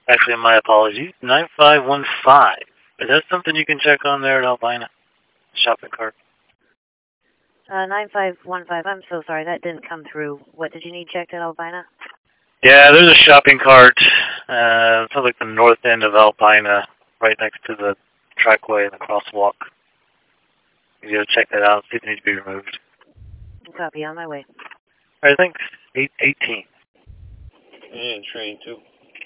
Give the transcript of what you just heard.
Actually, my apologies. 9515. Is that something you can check on there at Albina? Shopping cart. 9515. I'm so sorry, that didn't come through. What did you need checked at Albina? Yeah, there's a shopping cart. It's like the north end of Albina, right next to the trackway and the crosswalk. You gotta check that out, see if it needs to be removed. Copy, on my way. Alright, thanks. 818. And train 2.